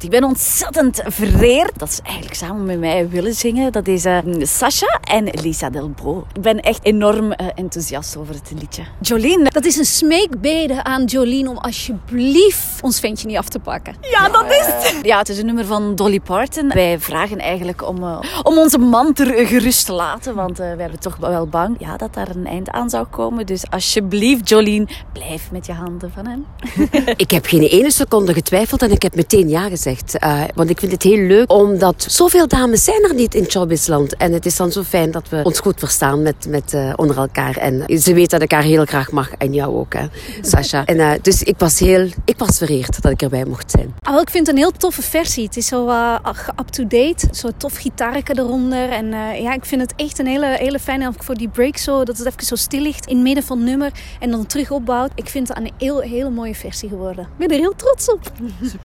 Ik ben ontzettend vereerd dat ze eigenlijk samen met mij willen zingen. Dat is Sasha en Lisa Delbro. Ik ben echt enorm enthousiast over het liedje. Jolien. Dat is een smeekbede aan Jolien om alsjeblieft ons ventje niet af te pakken. Ja, dat is het. Ja, het is een nummer van Dolly Parton. Wij vragen eigenlijk om onze man gerust te laten. Want we hebben toch wel bang dat daar een eind aan zou komen. Dus alsjeblieft, Jolien, blijf met je handen van hem. Ik heb geen ene seconde getwijfeld en ik heb meteen ja gezegd. Want ik vind het heel leuk, omdat zoveel dames zijn er niet in showbizland. En het is dan zo fijn dat we ons goed verstaan met onder elkaar. En ze weet dat ik haar heel graag mag. En jou ook, hè, Sasha. En dus ik was vereerd dat ik erbij mocht zijn. Ik vind het een heel toffe versie. Het is zo up-to-date. Zo tof gitaarke eronder. En ik vind het echt een hele fijne voor die break zo. Dat het even zo stil ligt in het midden van het nummer. En dan terug opbouwt. Ik vind het een hele mooie versie geworden. Ik ben er heel trots op.